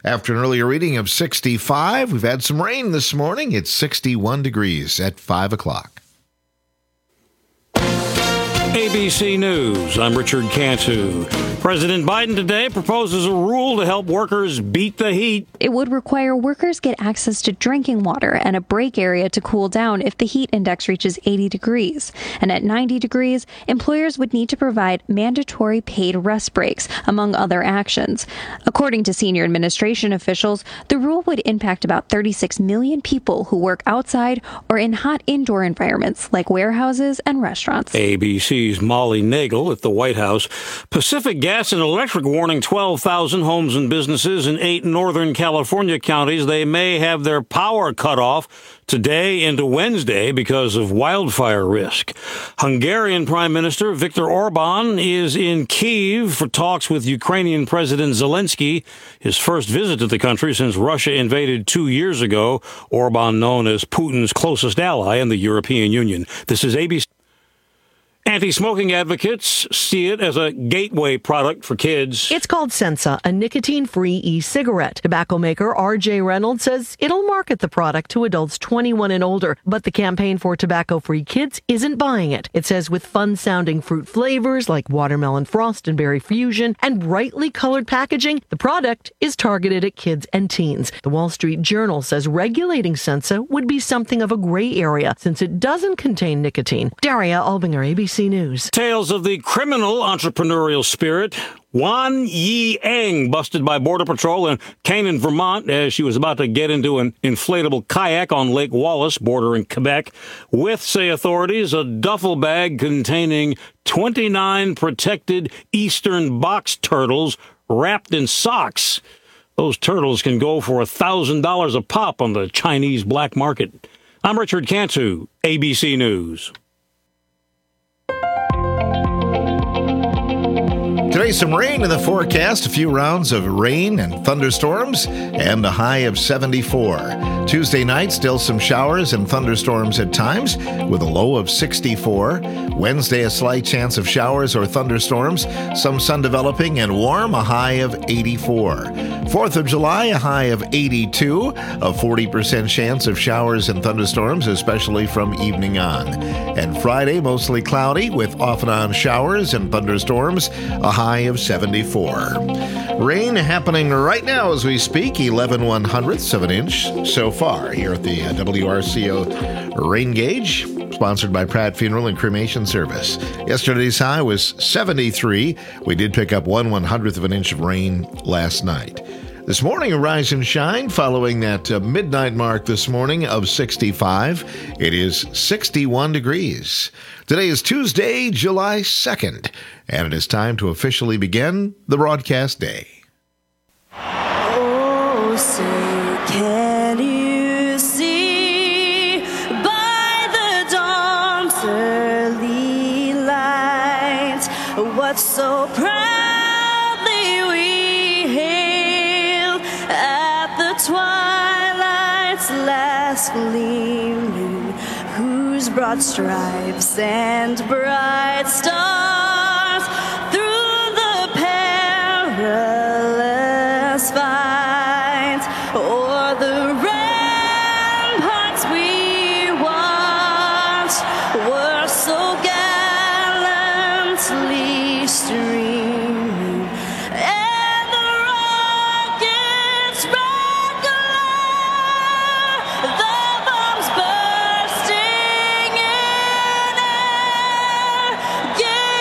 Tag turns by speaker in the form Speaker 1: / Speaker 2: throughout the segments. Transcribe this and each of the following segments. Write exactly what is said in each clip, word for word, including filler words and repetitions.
Speaker 1: After an earlier reading of sixty-five, we've had some rain this morning. It's sixty-one degrees at five o'clock.
Speaker 2: A B C News, I'm Richard Cantu. President Biden today proposes a rule to help workers beat the heat.
Speaker 3: It would require workers get access to drinking water and a break area to cool down if the heat index reaches eighty degrees. And at ninety degrees, employers would need to provide mandatory paid rest breaks, among other actions. According to senior administration officials, the rule would impact about thirty-six million people who work outside or in hot indoor environments like warehouses and restaurants.
Speaker 2: A B C's Molly Nagel at the White House. Pacific Gas and Electric warning twelve thousand homes and businesses in eight Northern California counties they may have their power cut off today into Wednesday because of wildfire risk. Hungarian Prime Minister Viktor Orban is in Kyiv for talks with Ukrainian President Zelensky, his first visit to the country since Russia invaded two years ago. Orban, known as Putin's closest ally in the European Union. This is A B C. Anti-smoking advocates see it as a gateway product for kids.
Speaker 4: It's called Sensa, a nicotine-free e-cigarette. Tobacco maker R J Reynolds says it'll market the product to adults twenty-one and older, but the campaign for tobacco-free kids isn't buying it. It says with fun-sounding fruit flavors like watermelon frost and berry fusion and brightly colored packaging, the product is targeted at kids and teens. The Wall Street Journal says regulating Sensa would be something of a gray area since it doesn't contain nicotine. Daria Albinger, A B C News.
Speaker 2: Tales of the criminal entrepreneurial spirit. Wan Yi Eng busted by Border Patrol in Canaan, Vermont, as she was about to get into an inflatable kayak on Lake Wallace, bordering Quebec, with, say authorities, a duffel bag containing twenty-nine protected eastern box turtles wrapped in socks. Those turtles can go for one thousand dollars a pop on the Chinese black market. I'm Richard Cantu, A B C News.
Speaker 1: Today, some rain in the forecast, a few rounds of rain and thunderstorms, and a high of seventy-four. Tuesday night, still some showers and thunderstorms at times, with a low of sixty-four. Wednesday, a slight chance of showers or thunderstorms, some sun developing and warm, a high of eighty-four. fourth of July, a high of eighty-two, a forty percent chance of showers and thunderstorms, especially from evening on. And Friday, mostly cloudy, with off and on showers and thunderstorms, a high of seventy-four. Rain happening right now as we speak, eleven one hundredths of an inch so far here at the W R C O Rain Gauge, sponsored by Pratt Funeral and Cremation Service. Yesterday's high was seventy-three. We did pick up one one hundredth of an inch of rain last night. This morning, a rise and shine following that uh, midnight mark this morning of sixty-five. It is sixty-one degrees. Today is Tuesday, July second, and it is time to officially begin the broadcast day.
Speaker 5: Oh, say can you see by the dawn's early light what so proudly we hailed at the twilight's last gleaming, whose broad stripes and bright stars through the perilous fight o'er the ramparts we watched were so gallantly streaming, and the rockets rock along, the bombs bursting in air, give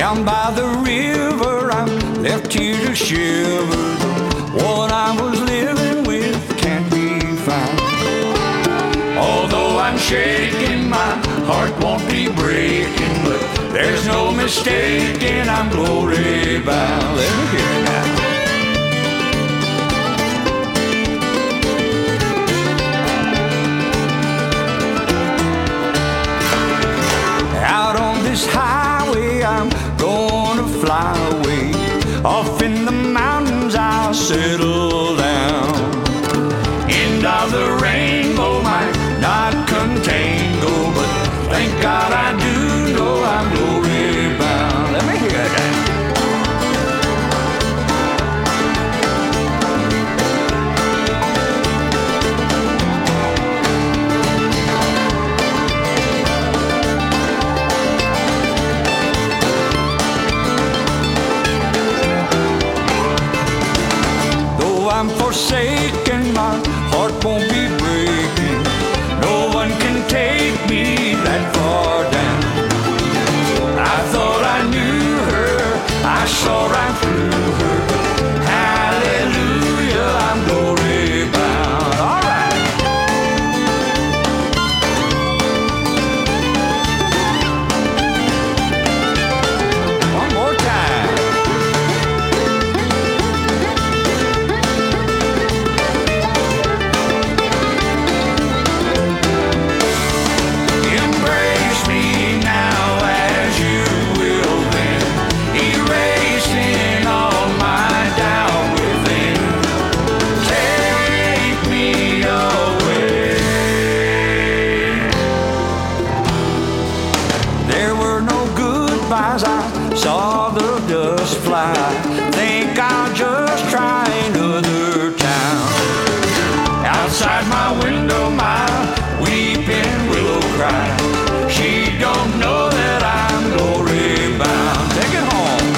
Speaker 6: Down by the river, I'm left here to shiver. What I was living with can't be found. Although I'm shaking, my heart won't be breaking, but there's no mistaking I'm glory bound. Let me hear it now. Out on this highway, I'm gonna fly away. Off in the mountains, I'll settle down. End of the rainbow might not contain gold, but thank God I do know I'm glory bound. Let me hear that. I'm forsaken, my heart won't be breaking. No one can take me that far down. I thought I knew her, I saw right through her. Hallelujah, I'm glory bound. All right. One more time. Saw the dust fly. Think I'll just try another town. Outside my window, my weeping willow cries. She don't know that I'm glory bound. Take it home.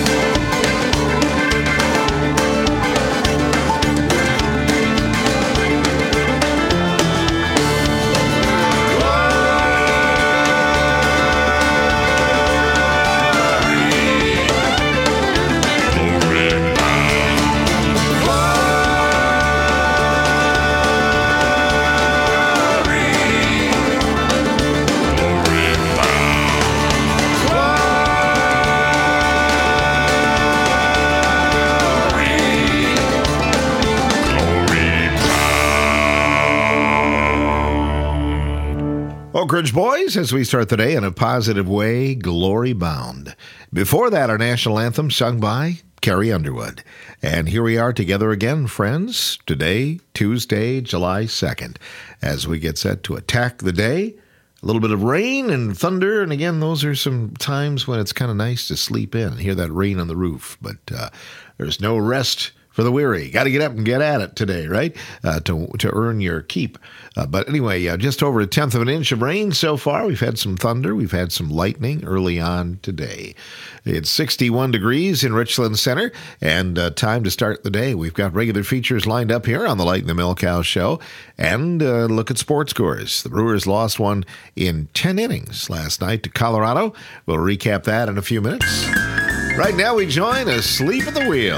Speaker 1: Oak Ridge Boys, as we start the day in a positive way, glory bound. Before that, our national anthem sung by Carrie Underwood. And here we are together again, friends, today, Tuesday, July second, as we get set to attack the day. A little bit of rain and thunder, and again, those are some times when it's kind of nice to sleep in and hear that rain on the roof. But uh, there's no rest for the weary. Got to get up and get at it today, right? Uh, to to earn your keep. Uh, but anyway, uh, just over a tenth of an inch of rain so far. We've had some thunder. We've had some lightning early on today. It's sixty-one degrees in Richland Center, and uh, time to start the day. We've got regular features lined up here on the Light in the Milk Cow Show, and uh, look at sports scores. The Brewers lost one in ten innings last night to Colorado. We'll recap that in a few minutes. Right now, we join Asleep at the Wheel.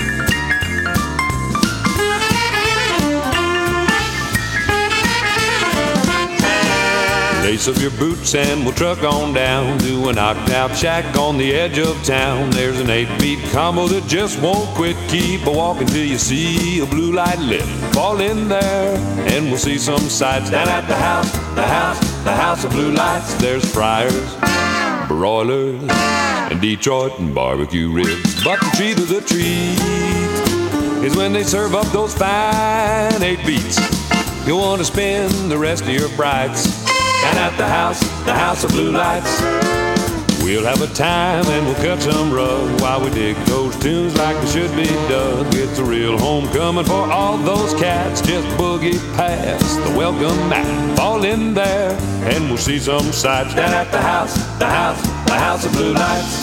Speaker 7: Lace up your boots and we'll truck on down to a knocked-out shack on the edge of town. There's an eight-beat combo that just won't quit. Keep a walking till you see a blue light lit. Fall in there and we'll see some sights. Down at the house, the house, the house of blue lights. There's fryers, broilers, and Detroit and barbecue ribs. But the treat of the treat is when they serve up those fine eight beats. You'll want to spend the rest of your brights down at the house, the house of blue lights. We'll have a time and we'll cut some rug while we dig those tunes like they should be dug. It's a real homecoming for all those cats. Just boogie past the welcome mat. Fall in there and we'll see some sights down at the house, the house, the house of blue lights.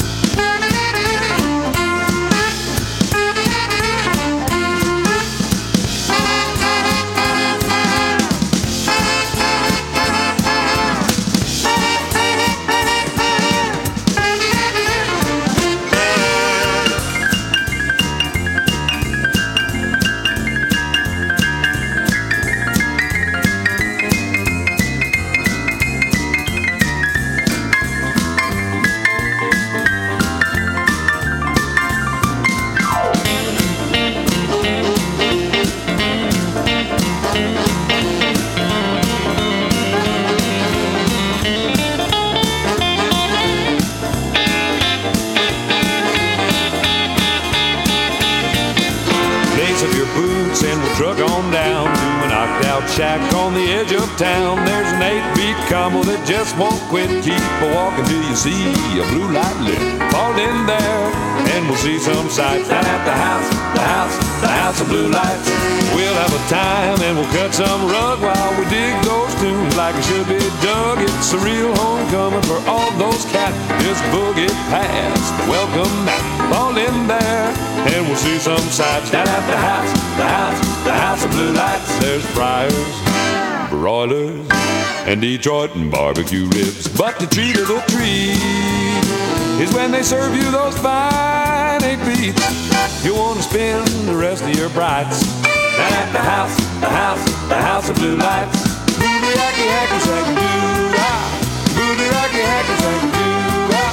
Speaker 7: shack on the edge of town. There's an eight-beat combo that just won't quit. Keep a walking till you see a blue light lit. Fall in there and we'll see some sights. Down at the house, the house, the house of blue lights. We'll have a time and we'll cut some rug while we dig those tunes like it should be dug. It's a real homecoming for all those cats. Just boogie past the welcome mat. Fall in there and we'll see some sights. Down at the house, the house, the house of blue lights. There's fryers, broilers, and Detroit and barbecue ribs. But the treat of the treat is when they serve you those fine eight beats. You want to spend the rest of your brights down at the house, the house, the house of blue lights. Booty rocky hacky sack doo ah. Booty rocky hacky sack doo ah.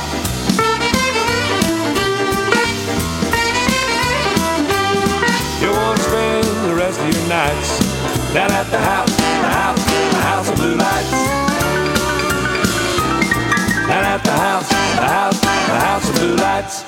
Speaker 7: You want to spend the rest of your nights down at the house, the house, the house of blue lights. Down at the house, the house, the house of blue lights.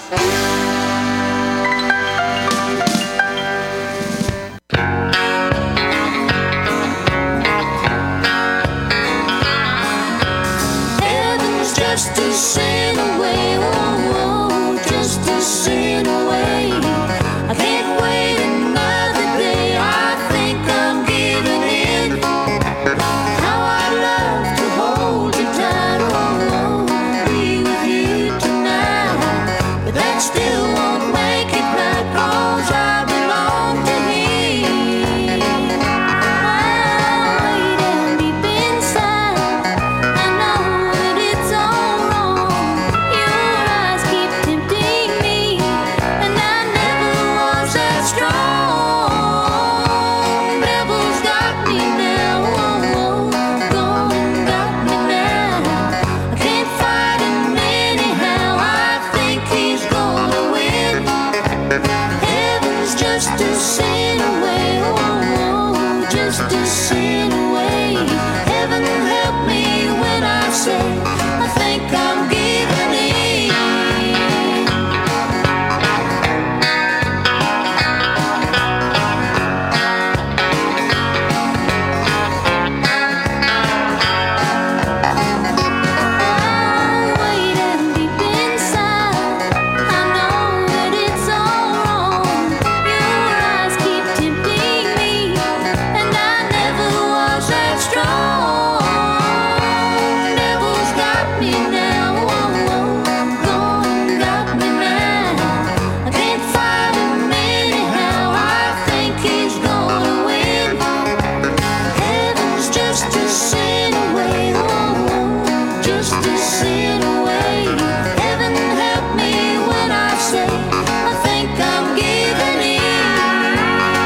Speaker 5: Heaven's just a sin away, oh, oh, just a sin away. I can't wait another day. I think I'm giving in. How I'd love to hold you tight, oh, oh, be with you tonight. But that still won't make it right, 'cause I belong to him. I wait and deep inside, I know that it's all wrong. Your eyes keep tempting me, and I never was that strong. Devil's got me now, oh, oh, gone got me now. I can't fight him anyhow. I think he's gonna win. Heaven's just a sin away, oh, oh, just a sin away. Heaven help me when I say I think I'm giving in. I wait and deep inside, I know that it's all wrong. Your eyes keep tempting me, and I never was that strong. Devil's got me now, oh, oh, gone got me now. I can't fight him anyhow. I think he's gonna win. Heaven's just a sin away, oh, oh, just a sin away. Heaven help me when I say I think I'm giving in.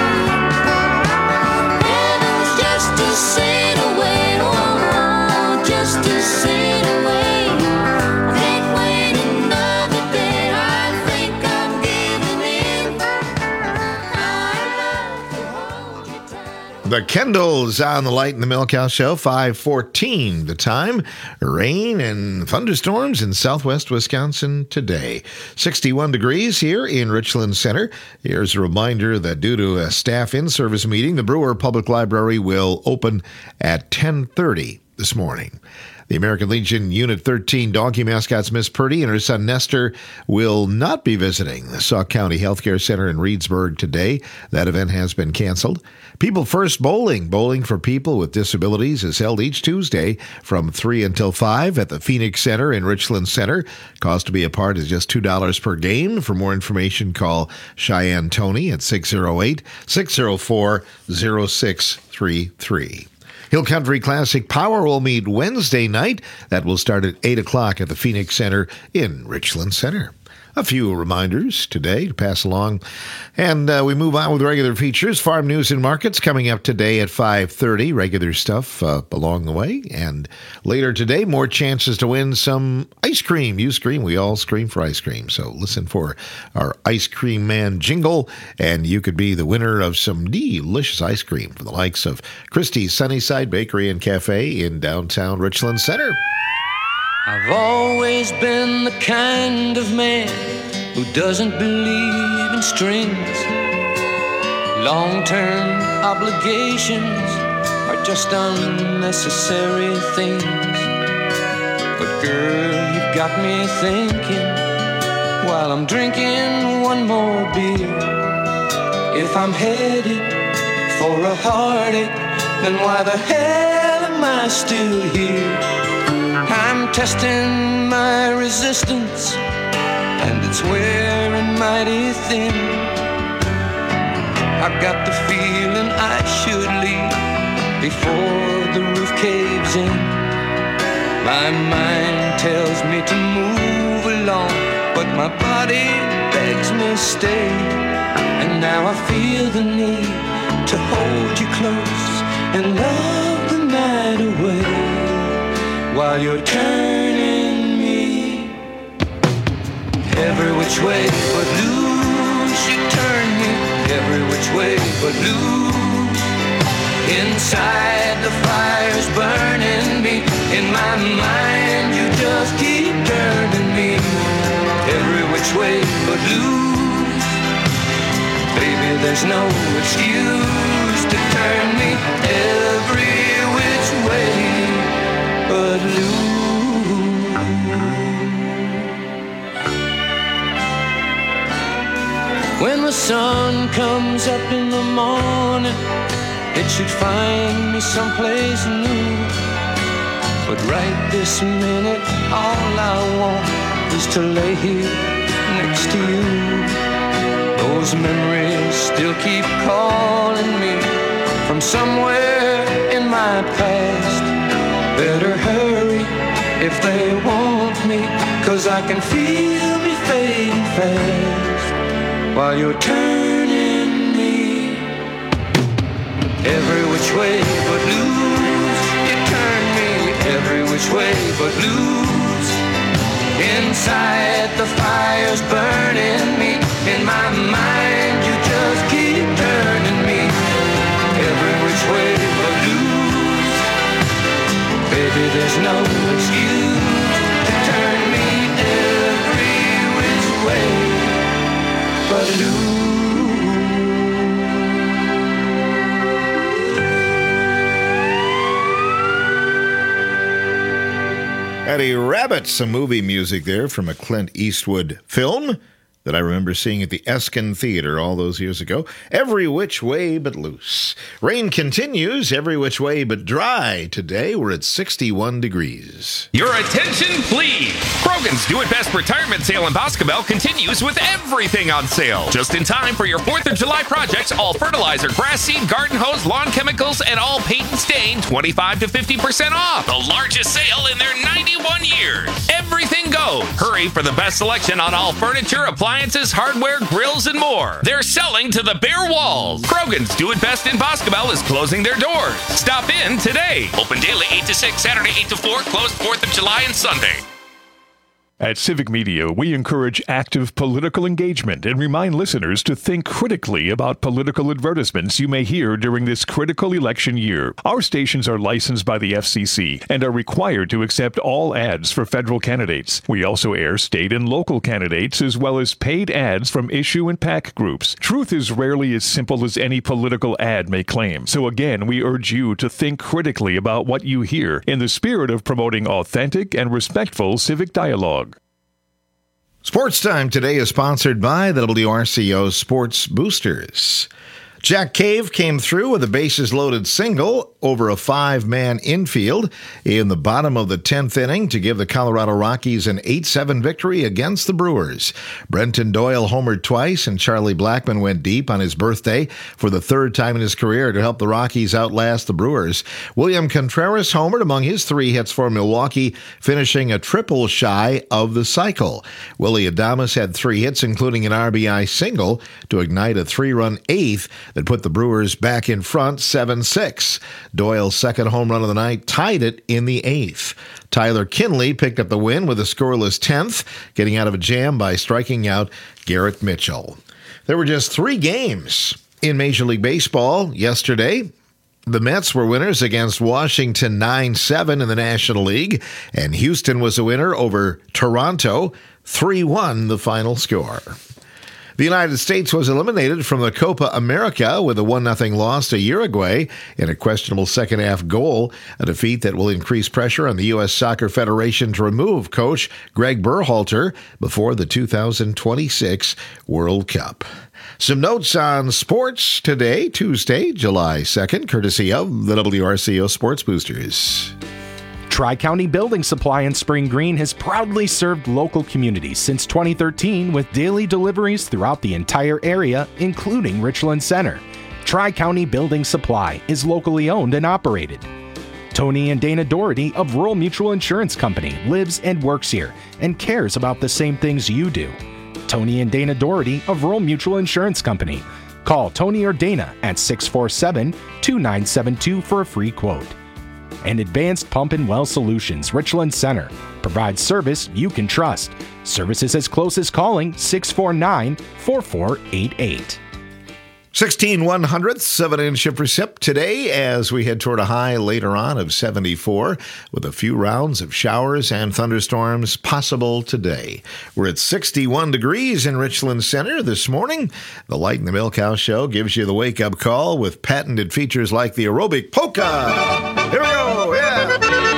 Speaker 5: Heaven's just a sin away, oh, oh, just a sin away. I can't wait another day. I think I'm giving in. How I'd love to hold you tight.
Speaker 1: The Kendalls on the Light in the Milk House Show, five fourteen the time. Rain and thunderstorms in southwest Wisconsin today. sixty-one degrees here in Richland Center. Here's a reminder that due to a staff in-service meeting, the Brewer Public Library will open at ten thirty this morning. The American Legion Unit thirteen donkey mascots Miss Purdy and her son Nestor will not be visiting the Sauk County Healthcare Center in Reedsburg today. That event has been canceled. People First Bowling, bowling for people with disabilities, is held each Tuesday from three until five at the Phoenix Center in Richland Center. Cost to be a part is just two dollars per game. For more information, call Cheyenne Tony at six oh eight, six oh four, oh six three three. Hill Country Classic Power will meet Wednesday night. That will start at eight o'clock at the Phoenix Center in Richland Center. A few reminders today to pass along. And uh, we move on with regular features. Farm News and Markets coming up today at five thirty. Regular stuff uh, along the way. And later today, more chances to win some ice cream. You scream, we all scream for ice cream. So listen for our Ice Cream Man jingle, and you could be the winner of some delicious ice cream from the likes of Christie's Sunnyside Bakery and Cafe in downtown Richland Center.
Speaker 8: I've always been the kind of man who doesn't believe in strings. Long-term obligations are just unnecessary things. But girl, you've got me thinking while I'm drinking one more beer. If I'm headed for a heartache, then why the hell am I still here? I'm testing my resistance, and it's wearing mighty thin. I've got the feeling I should leave before the roof caves in. My mind tells me to move along, but my body begs me stay. And now I feel the need to hold you close and love the night away while you're turning me every which way but loose. You turn me every which way but loose. Inside the fire's burning me. In my mind you just keep turning me every which way but loose. Baby, there's no excuse to turn me every which way but loose. When the sun comes up in the morning, it should find me someplace new. But right this minute, all I want is to lay here next to you. Those memories still keep calling me from somewhere in my past. Better hurry if they want me, 'cause I can feel me fading fast while you're turning me every which way but loose. You turn me every which way but loose. Inside the fire's burning me. In my mind you just keep turning me every which way but loose. Baby, there's no excuse to turn me every which way but loose.
Speaker 1: Eddie Rabbit, some movie music there from a Clint Eastwood film that I remember seeing at the Eskin Theater all those years ago. Every Which Way But Loose. Rain continues every which way but dry. Today we're at sixty-one degrees.
Speaker 9: Your attention, please. Krogan's Do It Best retirement sale in Boscobel continues with everything on sale. Just in time for your fourth of July projects, all fertilizer, grass seed, garden hose, lawn chemicals, and all paint and stain, twenty-five to fifty percent off. The largest sale in their ninety-one years. Everything goes. Hurry for the best selection on all furniture, appliances, hardware, grills, and more. They're selling to the bare walls. Krogan's Do It Best in Boscobel is closing their doors. Stop in today. Open daily eight to six, Saturday eight to four, closed fourth of July and Sunday.
Speaker 10: At Civic Media, we encourage active political engagement and remind listeners to think critically about political advertisements you may hear during this critical election year. Our stations are licensed by the F C C and are required to accept all ads for federal candidates. We also air state and local candidates as well as paid ads from issue and PAC groups. Truth is rarely as simple as any political ad may claim. So again, we urge you to think critically about what you hear in the spirit of promoting authentic and respectful civic dialogue.
Speaker 1: Sports Time today is sponsored by the W R C O Sports Boosters. Jack Cave came through with a bases-loaded single over a five-man infield in the bottom of the tenth inning to give the Colorado Rockies an eight seven victory against the Brewers. Brenton Doyle homered twice, and Charlie Blackmon went deep on his birthday for the third time in his career to help the Rockies outlast the Brewers. William Contreras homered among his three hits for Milwaukee, finishing a triple shy of the cycle. Willie Adames had three hits, including an R B I single, to ignite a three-run eighth that put the Brewers back in front seven six. Doyle's second home run of the night tied it in the eighth. Tyler Kinley picked up the win with a scoreless tenth, getting out of a jam by striking out Garrett Mitchell. There were just three games in Major League Baseball yesterday. The Mets were winners against Washington nine seven in the National League, and Houston was a winner over Toronto, three one the final score. The United States was eliminated from the Copa America with a one nothing loss to Uruguay in a questionable second-half goal, a defeat that will increase pressure on the U S Soccer Federation to remove coach Greg Berhalter before the two thousand twenty-six World Cup. Some notes on sports today, Tuesday, July second, courtesy of the W R C O Sports Boosters.
Speaker 11: Tri-County Building Supply in Spring Green has proudly served local communities since twenty thirteen with daily deliveries throughout the entire area, including Richland Center. Tri-County Building Supply is locally owned and operated. Tony and Dana Doherty of Rural Mutual Insurance Company lives and works here and cares about the same things you do. Tony and Dana Doherty of Rural Mutual Insurance Company. Call Tony or Dana at six four seven, two nine seven two for a free quote. And Advanced Pump and Well Solutions, Richland Center, provides service you can trust. Services as close as calling six four nine, four four eight eight.
Speaker 1: sixteen one hundredths of an inch of precip today as we head toward a high later on of seventy-four with a few rounds of showers and thunderstorms possible today. We're at sixty-one degrees in Richland Center this morning. The Light in the Milk House Show gives you the wake-up call with patented features like the aerobic polka. Here we go, yeah!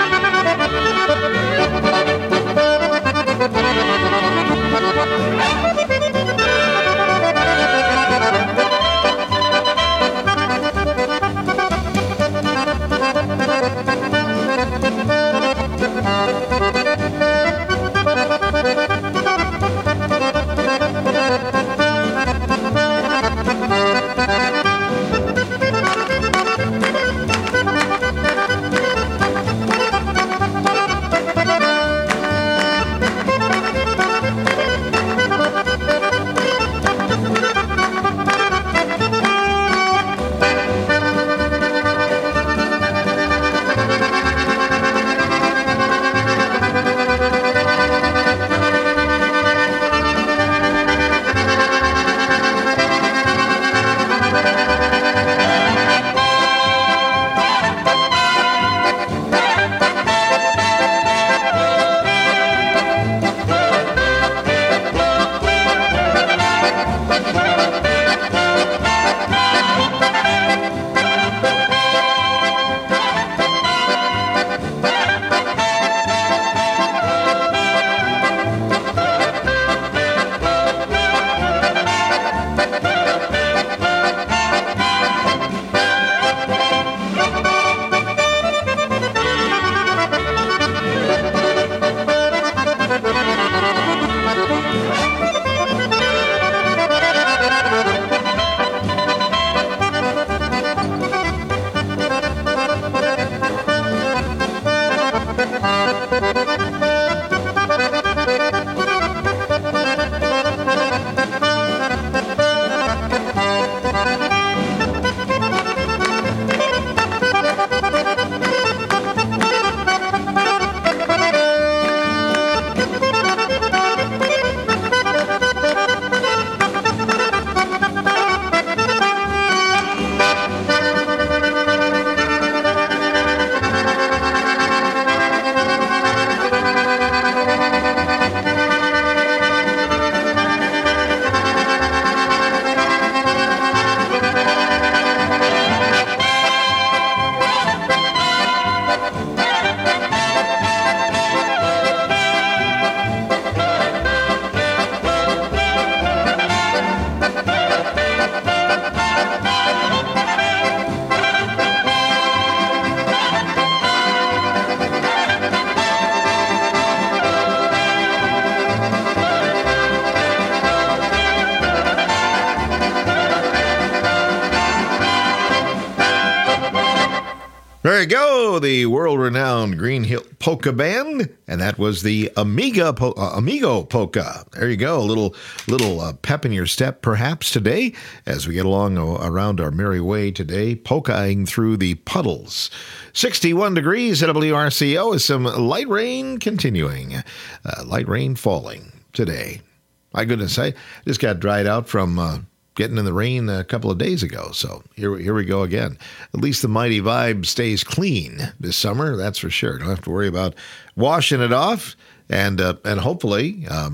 Speaker 1: There you go, the world-renowned Green Hill Polka Band, and that was the Amiga po- uh, Amigo Polka. There you go, a little little uh, pep in your step perhaps today as we get along uh, around our merry way today, polkaing through the puddles. sixty-one degrees at W R C O with some light rain continuing, uh, light rain falling today. My goodness, I just got dried out from... Uh, getting in the rain a couple of days ago. So here, here we go again. At least the Mighty Vibe stays clean this summer. That's for sure. Don't have to worry about washing it off. And uh, and hopefully, um,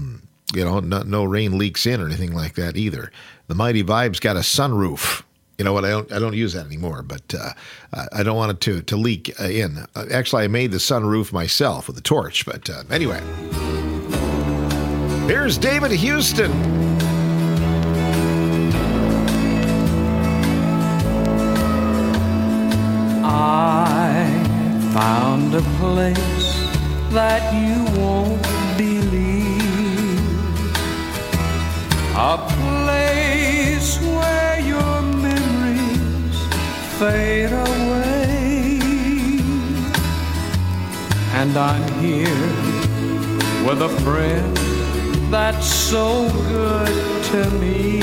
Speaker 1: you know, no, no rain leaks in or anything like that either. The Mighty Vibe's got a sunroof. You know what? I don't I don't use that anymore, but uh, I don't want it to to leak in. Uh, actually, I made the sunroof myself with a torch. But uh, anyway, here's David Houston.
Speaker 6: I found a place that you won't believe, a place where your memories fade away, and I'm here with a friend that's so good to me,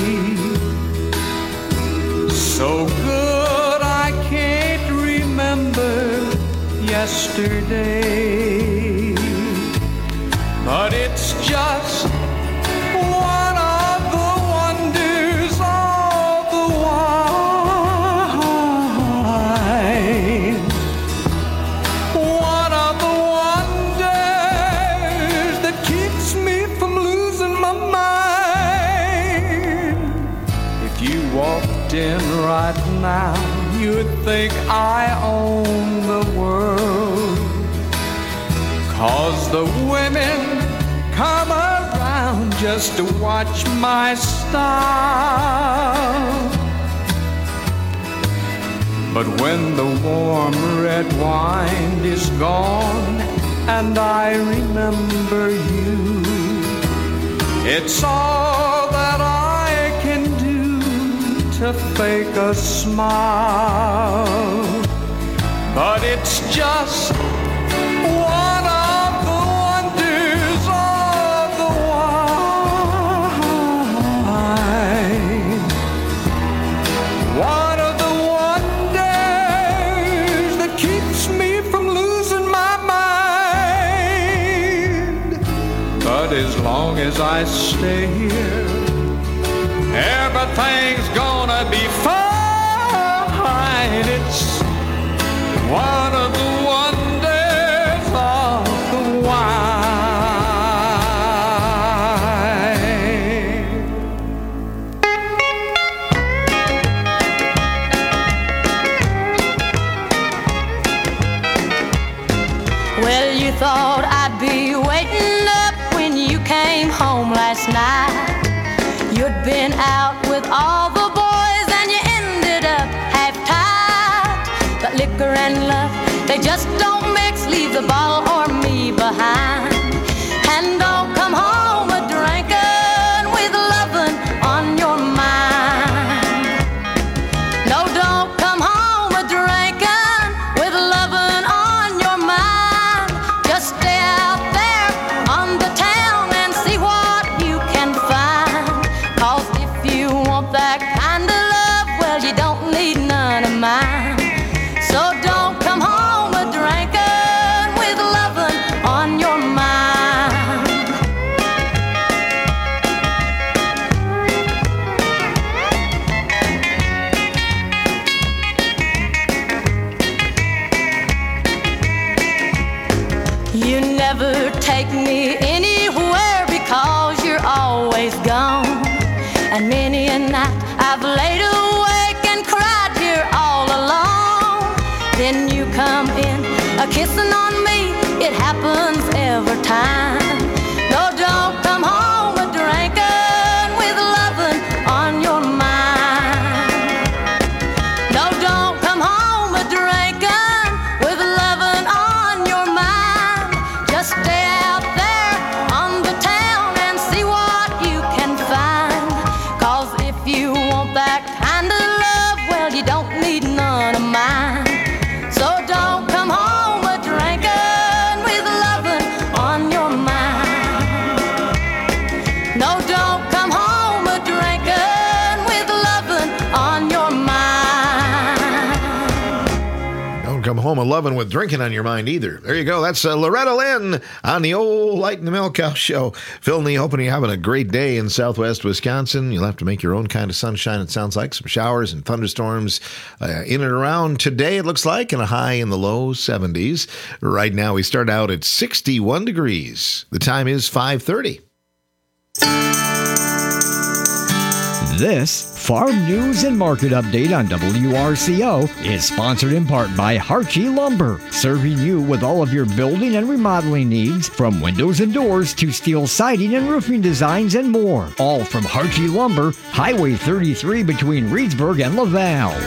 Speaker 6: so good I can't remember yesterday, but it's just one of the wonders of the wine, one of the wonders that keeps me from losing my mind. If you walked in right now, you'd think I own the world, 'cause the women come around just to watch my style. But when the warm red wine is gone and I remember you, it's all that I can do to fake a smile. But it's just one of the wonders of the wine, one of the wonders that keeps me from losing my mind. But as long as I stay here, everything's gonna be fine. It's one of the wonders of the wine.
Speaker 5: Well, you thought I'd be waiting up when you came home last night. You'd been out with all the boys and you ended up half-tied. But liquor and love, they just don't mix. Leave the bottle or me behind. And don't come home a drinking with lovin' on your mind. No, don't come home a drinking with lovin' on your mind. Just stay out there on the town and see what you can find. 'Cause if you want that kind of love, well, you don't need none of mine. So don't come home a drinking with lovin' on your mind. You never take me anywhere because you're always gone. And many a night I've laid awake and cried here all alone. Then you come in a kissing on me, it happens every time. No, don't come home a drinking with lovin' on your mind. No, don't come home a drinking with lovin' on your mind. Just stay out there on the town and see what you can find. 'Cause if you want that kind of love, well, you don't need none of mine. So don't come home a drinking with lovin' on your mind. No, don't come home a drinking with lovin' on your mind.
Speaker 1: Don't come home a loving with drinking on your mind either. There you go. That's uh, Loretta Lynn on the old Light in the Milk House show. Phil Knee, hoping you're having a great day in southwest Wisconsin. You'll have to make your own kind of sunshine, it sounds like. Some showers and thunderstorms uh, in and around today, it looks like, and a high in the low seventies. Right now, we start out at sixty-one degrees. The time is five thirty.
Speaker 12: This Farm News and Market Update on W R C O is sponsored in part by Harchie Lumber, serving you with all of your building and remodeling needs, from windows and doors to steel siding and roofing designs and more. All from Harchie Lumber, Highway thirty-three between Reedsburg and Laval.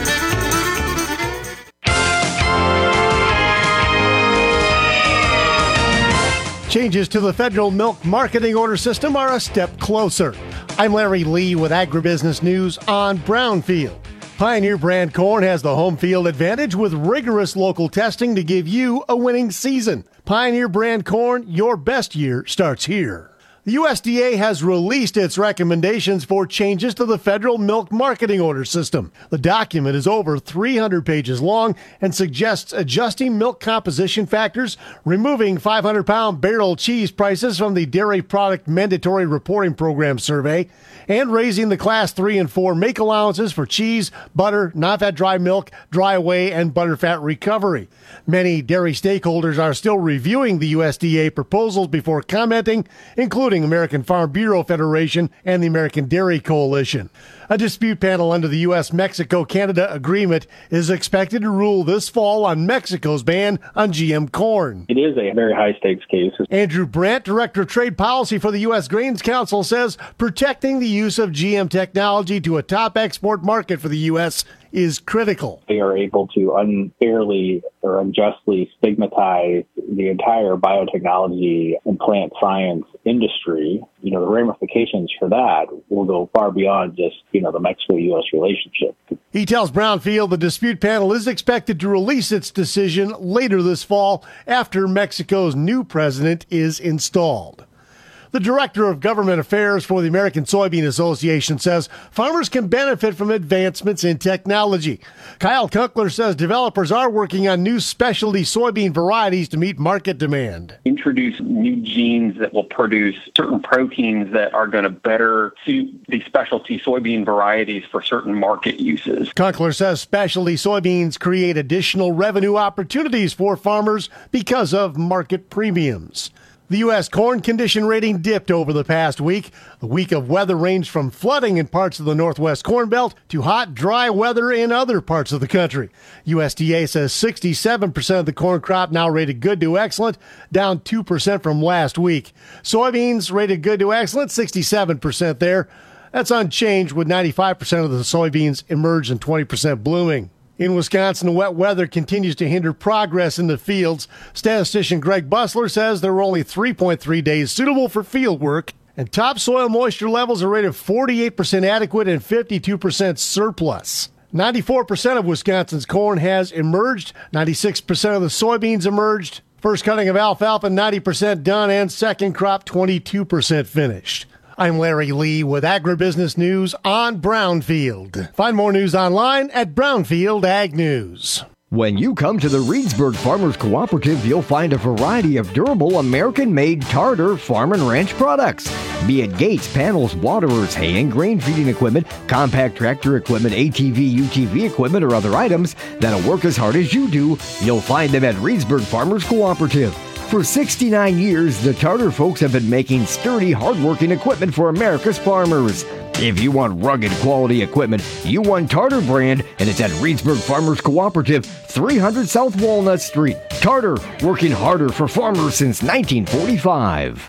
Speaker 13: Changes to the federal milk marketing order system are a step closer. I'm Larry Lee with Agribusiness News on Brownfield. Pioneer brand corn has the home field advantage with rigorous local testing to give you a winning season. Pioneer brand corn, your best year starts here. The U S D A has released its recommendations for changes to the federal milk marketing order system. The document is over three hundred pages long and suggests adjusting milk composition factors, removing five hundred pound barrel cheese prices from the Dairy Product Mandatory Reporting Program survey, and raising the Class three and four make allowances for cheese, butter, non-fat dry milk, dry whey, and butterfat recovery. Many dairy stakeholders are still reviewing the U S D A proposals before commenting, including American Farm Bureau Federation and the American Dairy Coalition. A dispute panel under the U S Mexico Canada agreement is expected to rule this fall on Mexico's ban on G M corn.
Speaker 14: It is a very high-stakes case.
Speaker 13: Andrew Brandt, Director of Trade Policy for the U S Grains Council, says protecting the use of G M technology to a top export market for the U S is critical.
Speaker 14: They are able to unfairly or unjustly stigmatize the entire biotechnology and plant science industry. You know, the ramifications for that will go far beyond just, you know, the Mexico-U S relationship.
Speaker 13: He tells Brownfield the dispute panel is expected to release its decision later this fall after Mexico's new president is installed. The Director of Government Affairs for the American Soybean Association says farmers can benefit from advancements in technology. Kyle Kunkler says developers are working on new specialty soybean varieties to meet market demand.
Speaker 15: Introduce new genes that will produce certain proteins that are going to better suit the specialty soybean varieties for certain market uses.
Speaker 13: Kunkler says specialty soybeans create additional revenue opportunities for farmers because of market premiums. The U S corn condition rating dipped over the past week. The week of weather ranged from flooding in parts of the Northwest Corn Belt to hot, dry weather in other parts of the country. U S D A says sixty-seven percent of the corn crop now rated good to excellent, down two percent from last week. Soybeans rated good to excellent, sixty-seven percent there. That's unchanged, with ninety-five percent of the soybeans emerged and twenty percent blooming. In Wisconsin, wet weather continues to hinder progress in the fields. Statistician Greg Bussler says there were only three point three days suitable for field work, and topsoil moisture levels are rated forty-eight percent adequate and fifty-two percent surplus. ninety-four percent of Wisconsin's corn has emerged, ninety-six percent of the soybeans emerged, first cutting of alfalfa ninety percent done, and second crop twenty-two percent finished. I'm Larry Lee with Agribusiness News on Brownfield. Find more news online at Brownfield Ag News.
Speaker 12: When you come to the Reedsburg Farmers Cooperative, you'll find a variety of durable American-made Tartar farm and ranch products. Be it gates, panels, waterers, hay and grain feeding equipment, compact tractor equipment, A T V, U T V equipment, or other items that'll work as hard as you do, you'll find them at Reedsburg Farmers Cooperative. For sixty-nine years, the Tartar folks have been making sturdy, hard-working equipment for America's farmers. If you want rugged quality equipment, you want Tartar brand, and it's at Reedsburg Farmers Cooperative, three hundred South Walnut Street. Tartar, working harder for farmers since nineteen forty-five.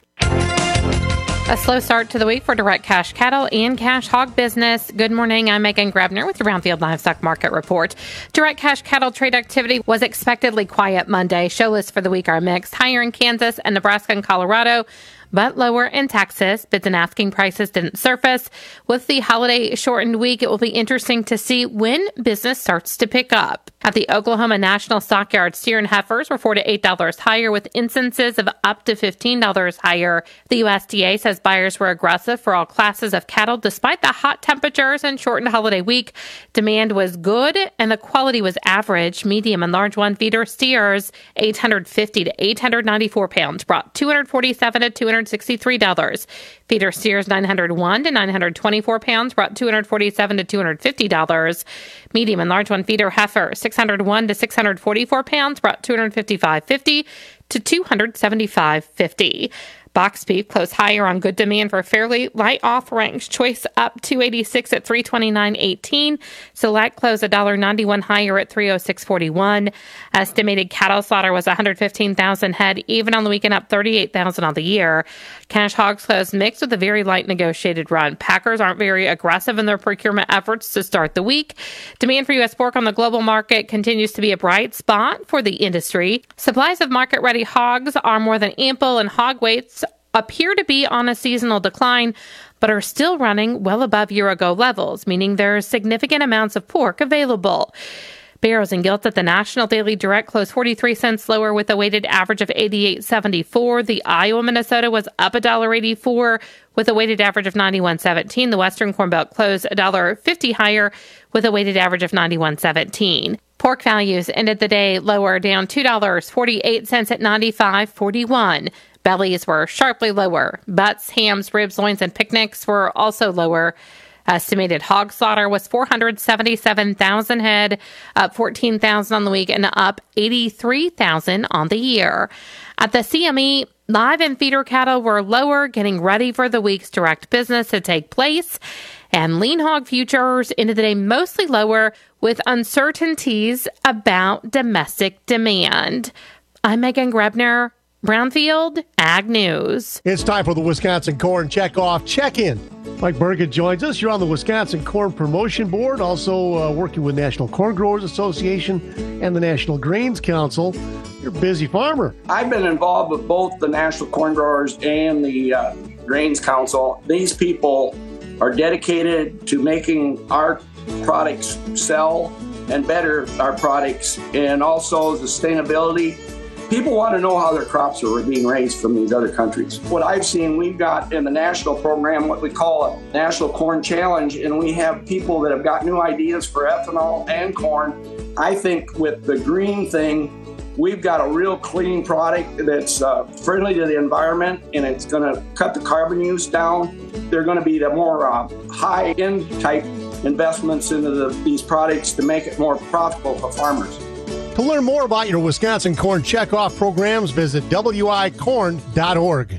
Speaker 16: A slow start to the week for direct cash cattle and cash hog business. Good morning. I'm Megan Grabner with the Brownfield Livestock Market Report. Direct cash cattle trade activity was expectedly quiet Monday. Show lists for the week are mixed. Higher in Kansas and Nebraska and Colorado, but lower in Texas. Bids and asking prices didn't surface. With the holiday shortened week, it will be interesting to see when business starts to pick up. At the Oklahoma National Stockyard, steer and heifers were four to eight dollars higher, with instances of up to fifteen dollars higher. The U S D A says buyers were aggressive for all classes of cattle despite the hot temperatures and shortened holiday week. Demand was good and the quality was average. Medium and large one feeder steers, eight hundred fifty to eight hundred ninety-four pounds, brought two hundred forty-seven to two hundred sixty-three dollars. Feeder steers nine hundred one to nine hundred twenty-four pounds, brought two hundred forty-seven to two hundred fifty dollars. Medium and large one feeder heifer six hundred one to six hundred forty-four pounds, brought two hundred fifty-five fifty to two hundred seventy-five fifty. Box beef closed higher on good demand for fairly light offerings. Choice up two eighty-six at three twenty-nine eighteen. Select closed one dollar ninety-one higher at three oh six forty-one. Estimated cattle slaughter was one hundred fifteen thousand head, even on the weekend, up thirty-eight thousand on the year. Cash hogs closed mixed with a very light negotiated run. Packers aren't very aggressive in their procurement efforts to start the week. Demand for U S pork on the global market continues to be a bright spot for the industry. Supplies of market-ready hogs are more than ample, and hog weights appear to be on a seasonal decline, but are still running well above year-ago levels, meaning there are significant amounts of pork available. Barrows and Gilt at the National Daily Direct closed forty-three cents lower with a weighted average of eighty-eight seventy-four. The Iowa Minnesota was up one dollar eighty-four with a weighted average of ninety-one seventeen. The Western Corn Belt closed one dollar fifty higher with a weighted average of ninety-one seventeen. Pork values ended the day lower, down two dollars and forty-eight cents at ninety-five forty-one. Bellies were sharply lower. Butts, hams, ribs, loins, and picnics were also lower. Estimated hog slaughter was four hundred seventy-seven thousand head, up fourteen thousand on the week and up eighty-three thousand on the year. At the C M E, live and feeder cattle were lower, getting ready for the week's direct business to take place. And lean hog futures ended the day mostly lower with uncertainties about domestic demand. I'm Megan Grebner, Brownfield Ag News.
Speaker 13: It's time for the Wisconsin Corn Checkoff Check-In. Mike Bergen joins us. You're on the Wisconsin Corn Promotion Board, also uh, working with National Corn Growers Association and the National Grains Council. You're a busy farmer.
Speaker 17: I've been involved with both the National Corn Growers and the uh, Grains Council. These people are dedicated to making our products sell and better our products, and also sustainability. People want to know how their crops are being raised from these other countries. What I've seen, we've got in the national program what we call a National Corn Challenge, and we have people that have got new ideas for ethanol and corn. I think with the green thing, we've got a real clean product that's uh, friendly to the environment, and it's going to cut the carbon use down. They're going to be the more uh, high-end type investments into the, these products to make it more profitable for farmers.
Speaker 13: To learn more about your Wisconsin Corn Checkoff programs, visit w i corn dot org.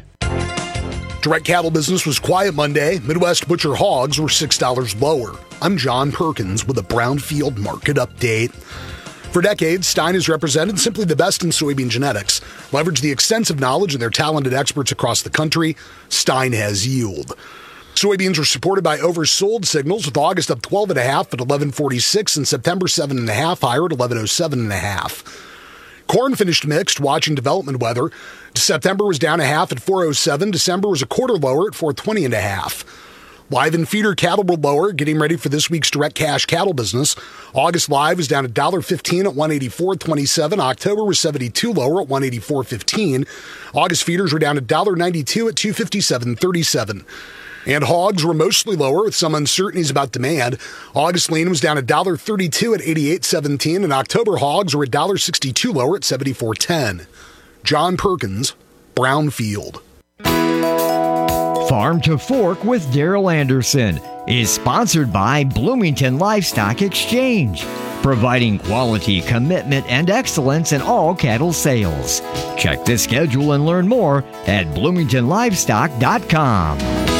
Speaker 18: Direct cattle business was quiet Monday. Midwest butcher hogs were six dollars lower. I'm John Perkins with a Brownfield market update. For decades, Stein has represented simply the best in soybean genetics. Leverage the extensive knowledge of their talented experts across the country. Stein has yield. Soybeans were supported by oversold signals, with August up twelve point five at eleven forty-six and September seven point five higher at eleven oh seven point five. Corn finished mixed, watching development weather. September was down a half at four oh seven. December was a quarter lower at four twenty and a half. Live and feeder cattle were lower, getting ready for this week's direct cash cattle business. August live was down one dollar fifteen at one eighty-four twenty-seven. October was seventy-two lower at one eighty-four fifteen. August feeders were down one dollar ninety-two at two fifty-seven thirty-seven. And hogs were mostly lower with some uncertainties about demand. August lean was down one dollar thirty-two at eighty-eight seventeen, and October hogs were one dollar sixty-two lower at seventy-four ten. John Perkins, Brownfield.
Speaker 12: Farm to Fork with Daryl Anderson is sponsored by Bloomington Livestock Exchange, providing quality, commitment, and excellence in all cattle sales. Check the schedule and learn more at bloomington livestock dot com.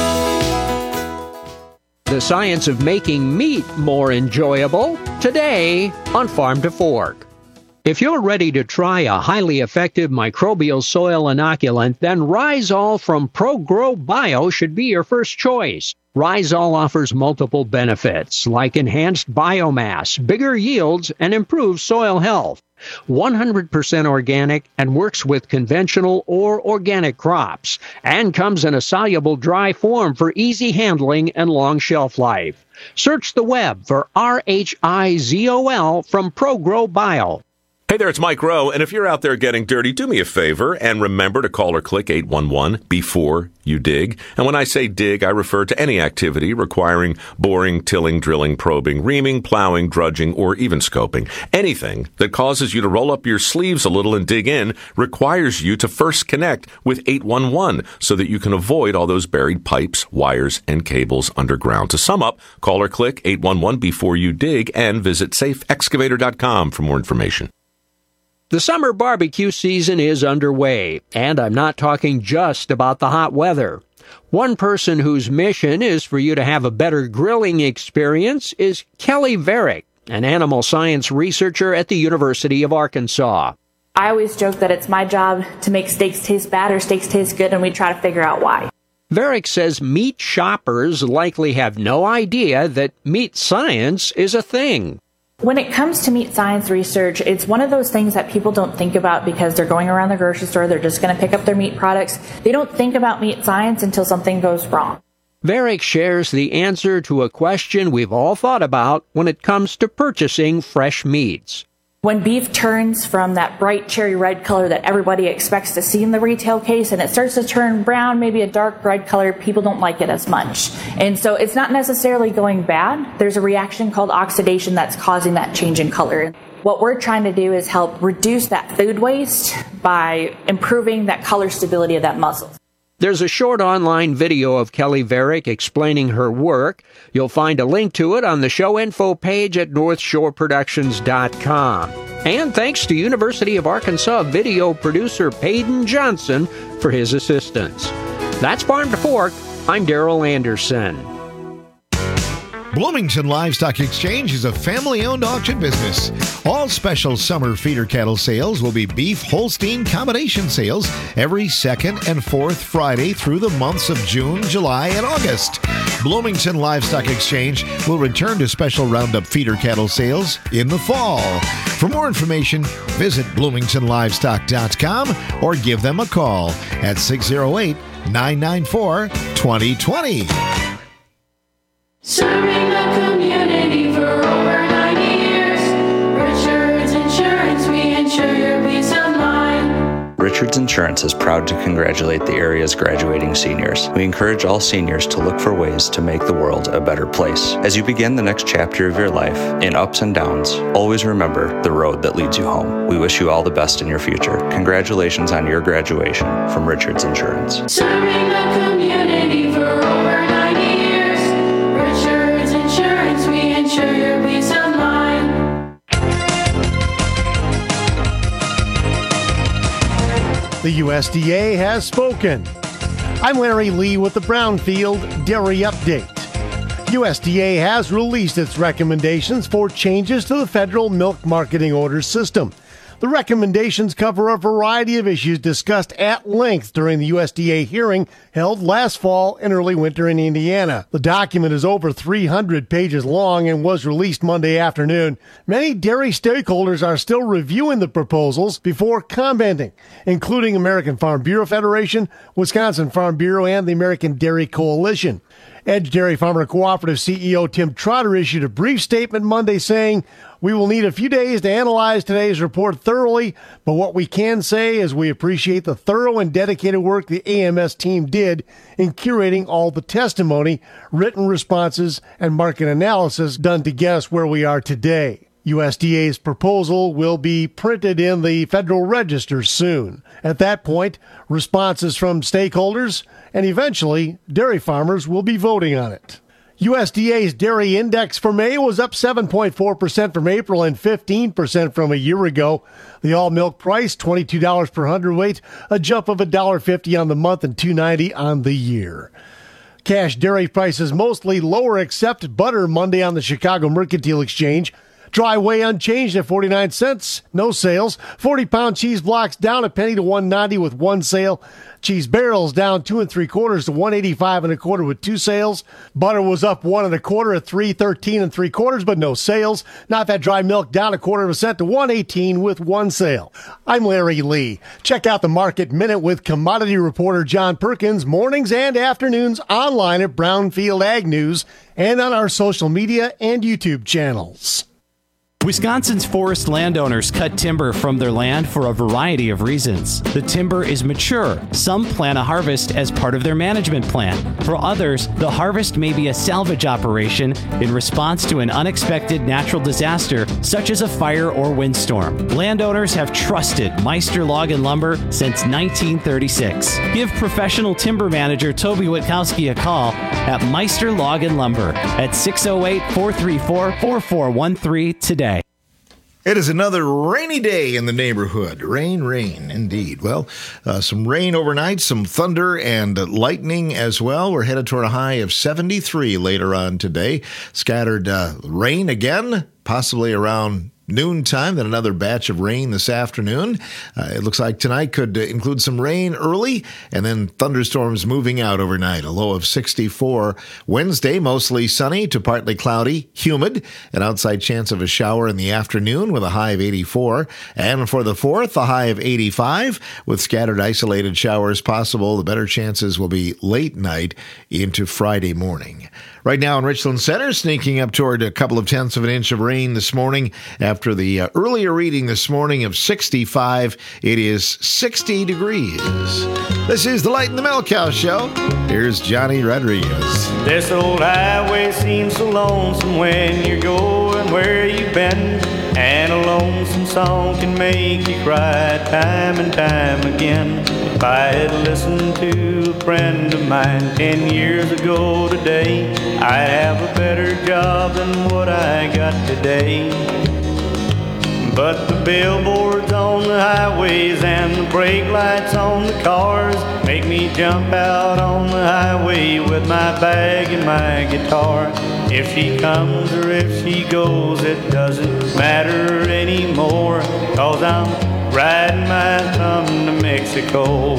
Speaker 19: The science of making meat more enjoyable, today on Farm to Fork. If you're ready to try a highly effective microbial soil inoculant, then Rhizol from ProGrow Bio should be your first choice. Rhizol offers multiple benefits like enhanced biomass, bigger yields, and improved soil health. one hundred percent organic and works with conventional or organic crops, and comes in a soluble dry form for easy handling and long shelf life. Search the web for R H I Z O L from ProGrow Bio.
Speaker 20: Hey there, it's Mike Rowe, and if you're out there getting dirty, do me a favor and remember to call or click eight one one before you dig. And when I say dig, I refer to any activity requiring boring, tilling, drilling, probing, reaming, plowing, drudging, or even scoping. Anything that causes you to roll up your sleeves a little and dig in requires you to first connect with eight one one so that you can avoid all those buried pipes, wires, and cables underground. To sum up, call or click eight one one before you dig and visit safe excavator dot com for more information.
Speaker 19: The summer barbecue season is underway, and I'm not talking just about the hot weather. One person whose mission is for you to have a better grilling experience is Kelly Varick, an animal science researcher at the University of Arkansas.
Speaker 21: I always joke that it's my job to make steaks taste bad or steaks taste good, and we try to figure out why.
Speaker 19: Varick says meat shoppers likely have no idea that meat science is a thing.
Speaker 21: When it comes to meat science research, it's one of those things that people don't think about because they're going around the grocery store, they're just going to pick up their meat products. They don't think about meat science until something goes wrong.
Speaker 19: Varick shares the answer to a question we've all thought about when it comes to purchasing fresh meats.
Speaker 21: When beef turns from that bright cherry red color that everybody expects to see in the retail case and it starts to turn brown, maybe a dark red color, people don't like it as much. And so it's not necessarily going bad. There's a reaction called oxidation that's causing that change in color. What we're trying to do is help reduce that food waste by improving that color stability of that muscle.
Speaker 19: There's a short online video of Kelly Varick explaining her work. You'll find a link to it on the show info page at north shore productions dot com. And thanks to University of Arkansas video producer Peyton Johnson for his assistance. That's Farm to Fork. I'm Darrell Anderson.
Speaker 1: Bloomington Livestock Exchange is a family-owned auction business. All special summer feeder cattle sales will be beef Holstein combination sales every second and fourth Friday through the months of June, July, and August. Bloomington Livestock Exchange will return to special roundup feeder cattle sales in the fall. For more information, visit bloomington livestock dot com or give them a call at six oh eight, nine nine four, two oh two oh.
Speaker 5: Serving the community for over ninety years. Richards Insurance, we insure your peace of mind.
Speaker 22: Richards Insurance is proud to congratulate the area's graduating seniors. We encourage all seniors to look for ways to make the world a better place. As you begin the next chapter of your life, in ups and downs, always remember the road that leads you home. We wish you all the best in your future. Congratulations on your graduation from Richards Insurance.
Speaker 5: Serving the community for over ninety years. Richards Insurance, we insure your peace of mind.
Speaker 13: The U S D A has spoken. I'm Larry Lee with the Brownfield Dairy Update. U S D A has released its recommendations for changes to the federal milk marketing order system. The recommendations cover a variety of issues discussed at length during the U S D A hearing held last fall and early winter in Indiana. The document is over three hundred pages long and was released Monday afternoon. Many dairy stakeholders are still reviewing the proposals before commenting, including American Farm Bureau Federation, Wisconsin Farm Bureau, and the American Dairy Coalition. Edge Dairy Farmer Cooperative C E O Tim Trotter issued a brief statement Monday saying, "We will need a few days to analyze today's report thoroughly, but what we can say is we appreciate the thorough and dedicated work the A M S team did in curating all the testimony, written responses, and market analysis done to get us where we are today." U S D A's proposal will be printed in the Federal Register soon. At that point, responses from stakeholders and eventually dairy farmers will be voting on it. U S D A's dairy index for May was up seven point four percent from April and fifteen percent from a year ago. The all milk price, twenty-two dollars per hundredweight, a jump of one dollar fifty on the month and two dollars ninety on the year. Cash dairy prices mostly lower except butter Monday on the Chicago Mercantile Exchange. Dry whey unchanged at forty-nine cents. No sales. forty-pound cheese blocks down a penny to one ninety with one sale. Cheese barrels down two and three quarters to one eighty-five and a quarter with two sales. Butter was up one and a quarter at three thirteen and three quarters, but no sales. Not that dry milk down a quarter of a cent to one eighteen with one sale. I'm Larry Lee. Check out the Market Minute with commodity reporter John Perkins mornings and afternoons online at Brownfield Ag News and on our social media and YouTube channels.
Speaker 23: Wisconsin's forest landowners cut timber from their land for a variety of reasons. The timber is mature. Some plan a harvest as part of their management plan. For others, the harvest may be a salvage operation in response to an unexpected natural disaster, such as a fire or windstorm. Landowners have trusted Meister Log and Lumber since nineteen thirty-six. Give professional timber manager Toby Witkowski a call at Meister Log and Lumber at six oh eight, four three four, four four one three today.
Speaker 1: It is another rainy day in the neighborhood. Rain, rain, indeed. Well, uh, some rain overnight, some thunder and lightning as well. We're headed toward a high of seventy-three later on today. Scattered uh, rain again, possibly around noontime, then another batch of rain this afternoon. Uh, it looks like tonight could uh, include some rain early and then thunderstorms moving out overnight. A low of sixty-four. Wednesday, mostly sunny to partly cloudy, humid, an outside chance of a shower in the afternoon with a high of eighty-four. And for the fourth, a high of eighty-five with scattered isolated showers possible. The better chances will be late night into Friday morning. Right now in Richland Center, sneaking up toward a couple of tenths of an inch of rain this morning. After the uh, earlier reading this morning of sixty-five, it is sixty degrees. This is the Light in the Milk House Show. Here's Johnny Rodriguez.
Speaker 6: This old highway seems so lonesome when you're going where you've been. And a lonesome song can make you cry time and time again. If I had listened to a friend of mine ten years ago today, I'd have a better job than what I got today. But the billboards on the highways and the brake lights on the cars make me jump out on the highway with my bag and my guitar. If she comes or if she goes, it doesn't matter anymore, 'cause I'm riding my thumb to Mexico.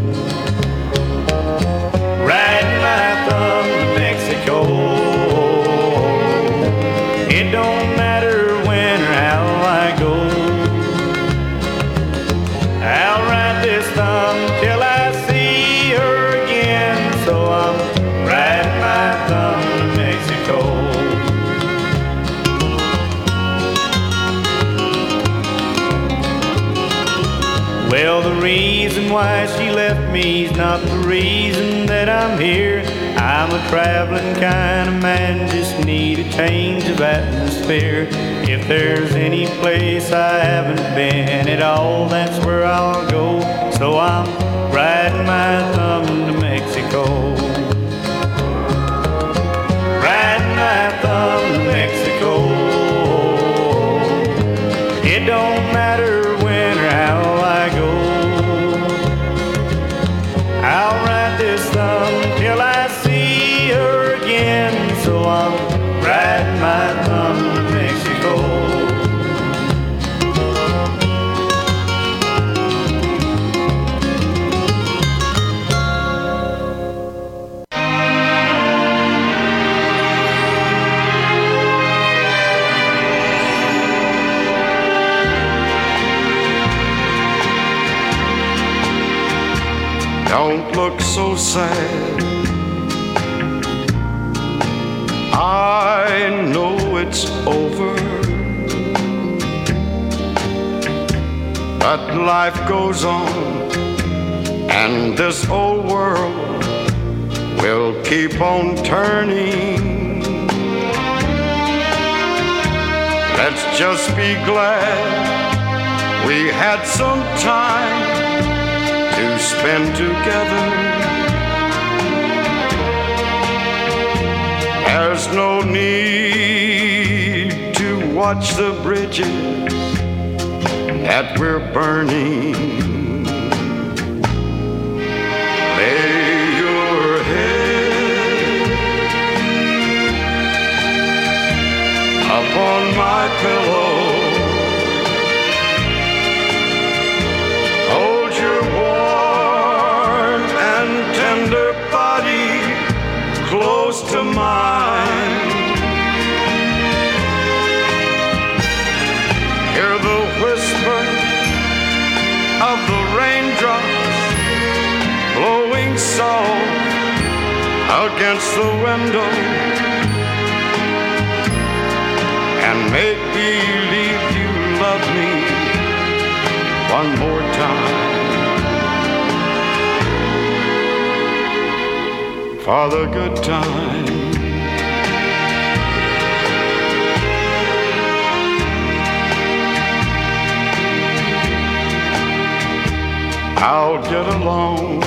Speaker 6: Riding my thumb to Mexico. It don't matter when or how I go. I'll ride this thumb till I see her again. So I'm riding my thumb to Mexico. Well, the reason why she left me's not the reason that I'm here. I'm a traveling kind of man, just need a change of atmosphere. If there's any place I haven't been at all, that's where I'll go. So I'm riding my thumb to Mexico. Riding my thumb to Mexico. It don't matter when or how I go. I'll ride this thumb till I see her again. So I'm riding my thumb to Mexico.
Speaker 2: Don't look so sad. I know it's over, but life goes on, and this old world will keep on turning. Let's just be glad we had some time to spend together. There's no need to watch the bridges that we're burning. Lay your head upon my pillow. Hold your warm and tender body close to mine. Hear the whisper of the raindrops blowing soft against the window, and make believe you love me one more time. For the good time. I'll get along.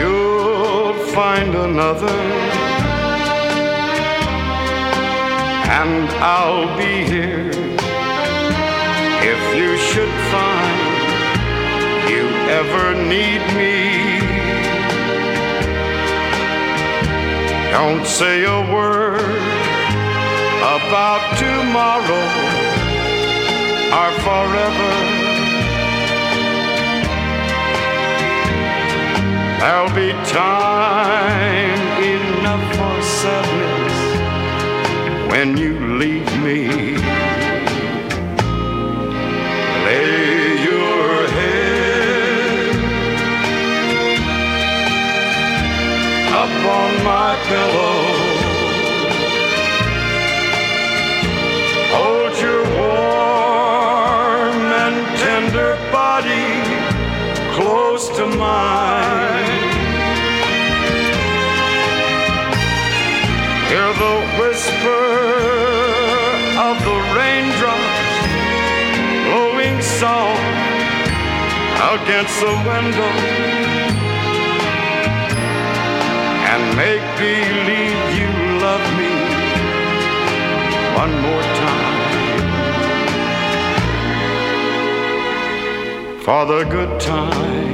Speaker 2: You'll find another, and I'll be here if you should find you ever need me. Don't say a word about tomorrow or forever. There'll be time enough for sadness when you leave me. Lay your head upon my pillow. Hold your warm and tender body close to mine. Hear the whisper of the raindrops blowing soft against the window, and make believe you love me one more time for the good time.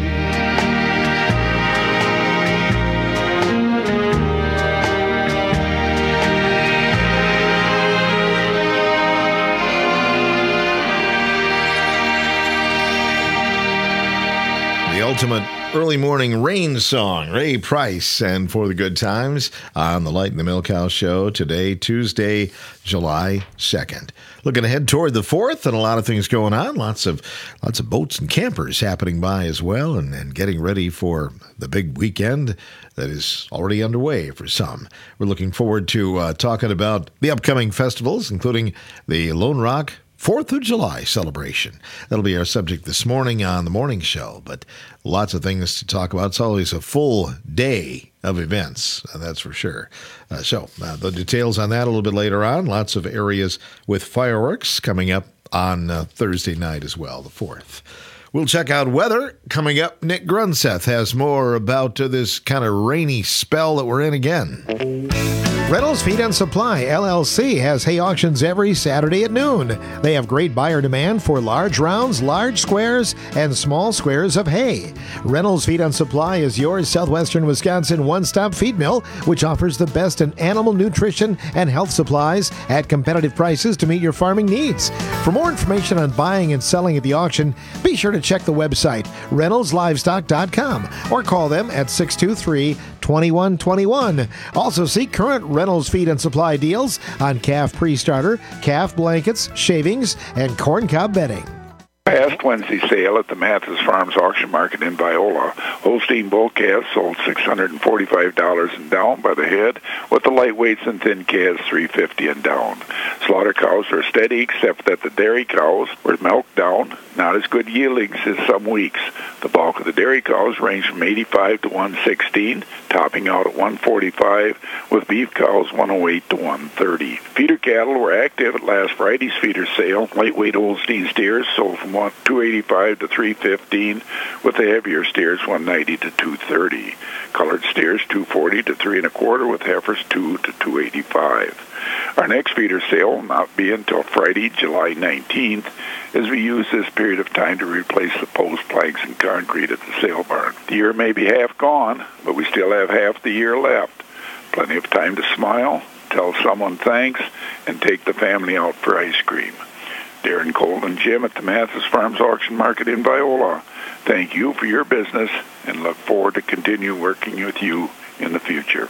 Speaker 1: The ultimate early morning rain song, Ray Price, and For the Good Times on the Light in the Milk House show today, Tuesday, July second. Looking ahead toward the fourth, and a lot of things going on. Lots of lots of boats and campers happening by as well, and, and getting ready for the big weekend that is already underway for some. We're looking forward to uh, talking about the upcoming festivals, including the Lone Rock fourth of July celebration. That'll be our subject this morning on the morning show, but lots of things to talk about. It's always a full day of events, that's for sure. Uh, so uh, the details on that a little bit later on. Lots of areas with fireworks coming up on uh, Thursday night as well, the fourth. We'll check out weather coming up. Nick Grunseth has more about uh, this kind of rainy spell that we're in again.
Speaker 3: Reynolds Feed and Supply, L L C, has hay auctions every Saturday at noon. They have great buyer demand for large rounds, large squares, and small squares of hay. Reynolds Feed and Supply is your southwestern Wisconsin one-stop feed mill, which offers the best in animal nutrition and health supplies at competitive prices to meet your farming needs. For more information on buying and selling at the auction, be sure to check the website, reynolds livestock dot com, or call them at six two three, two one two one. Also see current Reynolds Feed and Supply deals on calf pre-starter, calf blankets, shavings, and corncob bedding.
Speaker 4: Past Wednesday sale at the Mathis Farms Auction Market in Viola. Holstein bull calves sold six hundred forty-five dollars and down by the head, with the lightweights and thin calves three hundred fifty dollars and down. Slaughter cows are steady, except that the dairy cows were milked down, not as good yieldings as some weeks. The bulk of the dairy cows range from eighty-five to one sixteen, topping out at one forty-five, with beef cows one oh eight to one thirty. Feeder cattle were active at last Friday's feeder sale. Lightweight Holstein steers sold from two eighty-five to three fifteen, with the heavier steers one ninety to two thirty. Colored steers two forty to three and a quarter, with heifers two to two eighty-five. Our next feeder sale will not be until Friday, July nineteenth, as we use this period of time to replace the post planks and concrete at the sale barn. The year may be half gone, but we still have half the year left. Plenty of time to smile, tell someone thanks, and take the family out for ice cream. Darren Cole and Jim at the Mathis Farms Auction Market in Viola. Thank you for your business and look forward to continue working with you in the future.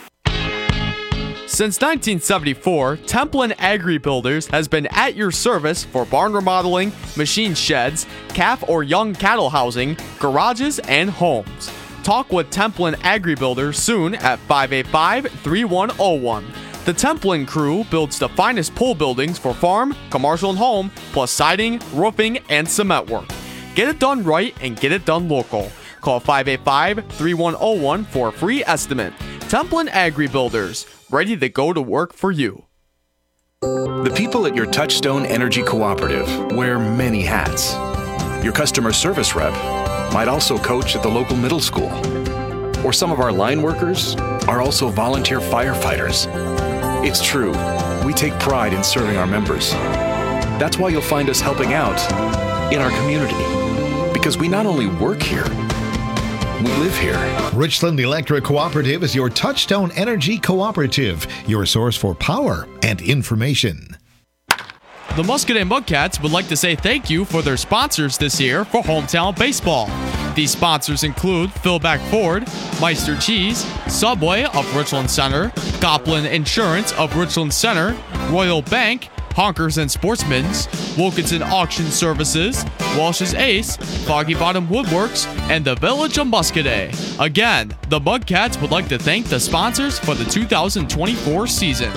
Speaker 7: Since nineteen seventy-four, Templin Agri Builders has been at your service for barn remodeling, machine sheds, calf or young cattle housing, garages, and homes. Talk with Templin Agri Builders soon at five eight five, three one zero one. The Templin crew builds the finest pole buildings for farm, commercial, and home, plus siding, roofing, and cement work. Get it done right and get it done local. Call five eight five, three one zero one for a free estimate. Templin Agri Builders, ready to go to work for you.
Speaker 24: The people at your Touchstone Energy Cooperative wear many hats. Your customer service rep might also coach at the local middle school. Or some of our line workers are also volunteer firefighters. It's true, We take pride in serving our members. That's why you'll find us helping out in our community. Because we not only work here, we live here.
Speaker 1: Richland Electric Cooperative is your Touchstone Energy Cooperative, your source for power and information.
Speaker 7: The Muscadet Mudcats would like to say thank you for their sponsors this year for Hometown Baseball. These sponsors include Philback Ford, Meister Cheese, Subway of Richland Center, Goplin Insurance of Richland Center, Royal Bank, Honkers and Sportsman's, Wilkinson Auction Services, Walsh's Ace, Foggy Bottom Woodworks, and the Village of Muscadet. Again, the Mudcats would like to thank the sponsors for the two thousand twenty-four season.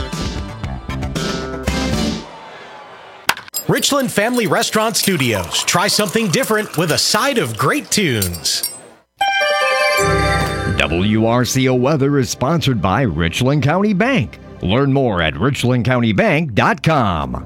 Speaker 8: Richland Family Restaurant Studios. Try something different with a side of great tunes.
Speaker 12: W R C O Weather is sponsored by Richland County Bank. Learn more at richland county bank dot com.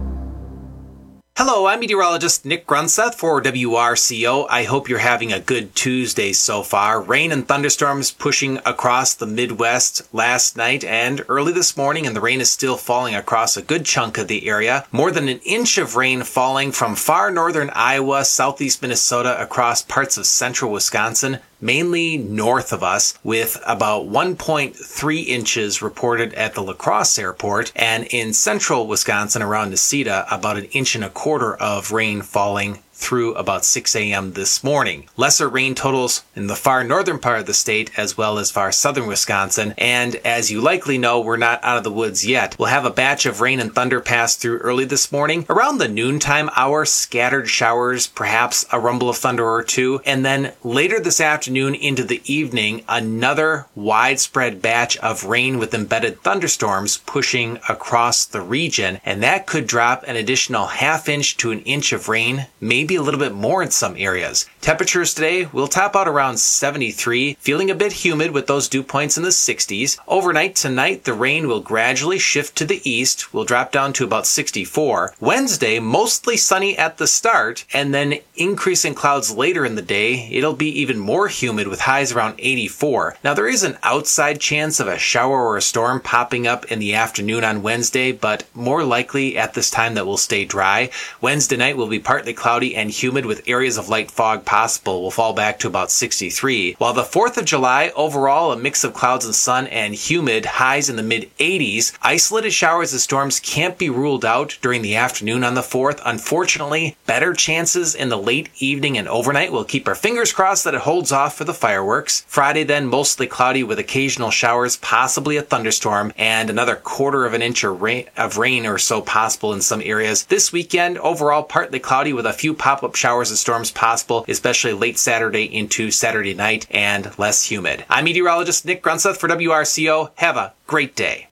Speaker 9: Hello, I'm meteorologist Nick Grunseth for W R C O. I hope you're having a good Tuesday so far. Rain and thunderstorms pushing across the Midwest last night and early this morning, and the rain is still falling across a good chunk of the area. More than an inch of rain falling from far northern Iowa, southeast Minnesota, across parts of central Wisconsin, mainly north of us, with about one point three inches reported at the La Crosse Airport, and in central Wisconsin around Necedah, about an inch and a quarter of rain falling through about six a.m. this morning. Lesser rain totals in the far northern part of the state as well as far southern Wisconsin, and as you likely know, we're not out of the woods yet. We'll have a batch of rain and thunder pass through early this morning. Around the noontime hour, scattered showers, perhaps a rumble of thunder or two, and then later this afternoon into the evening, another widespread batch of rain with embedded thunderstorms pushing across the region, and that could drop an additional half inch to an inch of rain, maybe Maybe a little bit more in some areas. Temperatures today will top out around seventy-three, feeling a bit humid with those dew points in the sixties. Overnight tonight, the rain will gradually shift to the east, will drop down to about sixty-four. Wednesday, mostly sunny at the start, and then increasing clouds later in the day. It'll be even more humid with highs around eighty-four. Now, there is an outside chance of a shower or a storm popping up in the afternoon on Wednesday, but more likely at this time that will stay dry. Wednesday night will be partly cloudy and humid with areas of light fog possible. Will fall back to about sixty-three. While the fourth of July, overall a mix of clouds and sun and humid, highs in the mid eighties. Isolated showers and storms can't be ruled out during the afternoon on the fourth. Unfortunately, better chances in the late evening and overnight. We'll keep our fingers crossed that it holds off for the fireworks. Friday then, mostly cloudy with occasional showers, possibly a thunderstorm, and another quarter of an inch of rain, of rain or so possible in some areas. This weekend, overall partly cloudy with a few pop-up showers and storms possible, especially late Saturday into Saturday night, and less humid. I'm meteorologist Nick Grunseth for W R C O. Have a great day.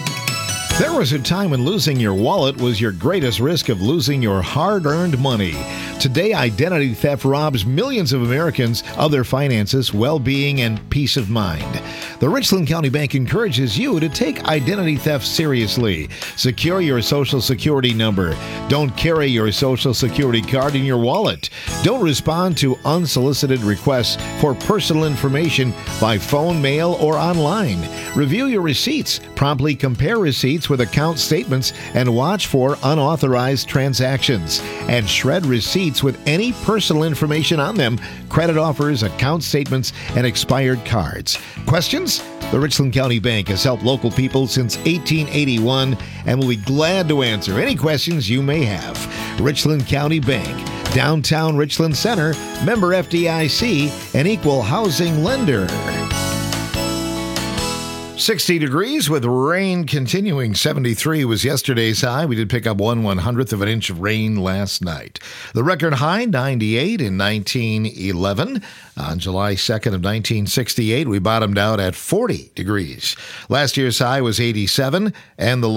Speaker 1: There was a time when losing your wallet was your greatest risk of losing your hard-earned money. Today, identity theft robs millions of Americans of their finances, well-being, and peace of mind. The Richland County Bank encourages you to take identity theft seriously. Secure your Social Security number. Don't carry your Social Security card in your wallet. Don't respond to unsolicited requests for personal information by phone, mail, or online. Review your receipts. Promptly compare receipts with account statements and watch for unauthorized transactions. And shred receipts with any personal information on them, credit offers, account statements, and expired cards. Questions? The Richland County Bank has helped local people since eighteen eighty-one and will be glad to answer any questions you may have. Richland County Bank, downtown Richland Center, member F D I C, an equal housing lender. sixty degrees with rain continuing. seventy-three was yesterday's high. We did pick up one one hundredth of an inch of rain last night. The record high, ninety-eight in nineteen eleven. On July second of nineteen sixty-eight, we bottomed out at forty degrees. Last year's high was eighty-seven, and the